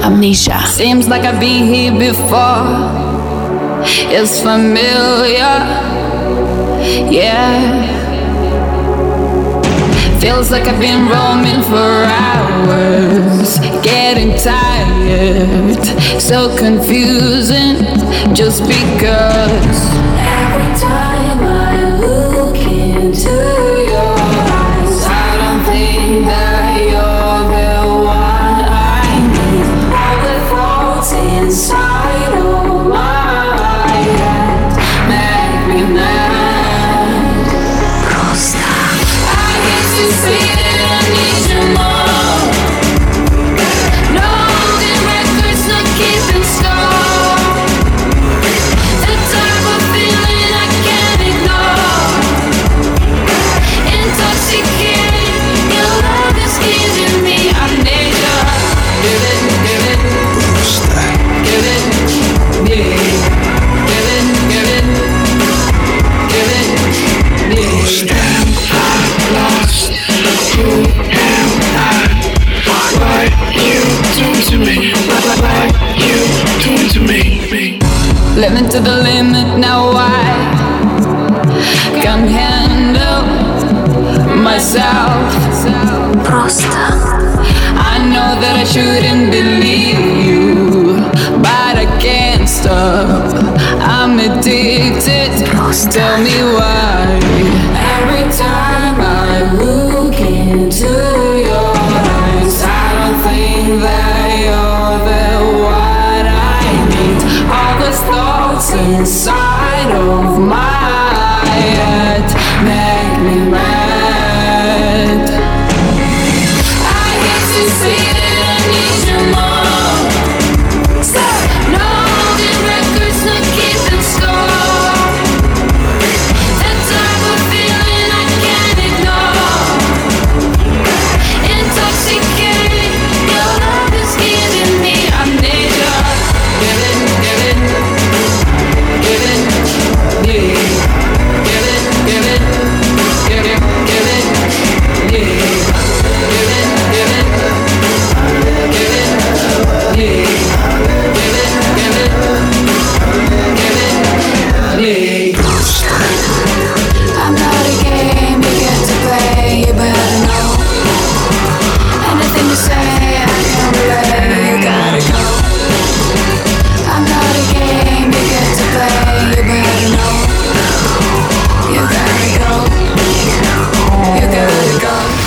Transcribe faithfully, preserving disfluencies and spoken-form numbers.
Amnesia. Seems like I've been here before. It's familiar, yeah. Feels like I've been roaming for hours, getting tired, so confusing, just because every time I look into your eyes, I don't think that you're the one I need. All the thoughts inside of my head make me mad. Просто to see that I need you more. No holding records, no keeping score. The type of feeling I can't ignore. Intoxicating, your love is giving me amnesia. Give it, give it, give it, yeah. Give it, give it, give it, yeah. Lost. Who am I? What you do to me? What you do to me? Living to the limit, now I can't handle myself. Просто. I know that I shouldn't believe you, but I can't stop. I'm addicted. Просто. Tell me why. Every time I look into your eyes, I don't think that you're the one I need. All the thoughts inside of my head make me mad.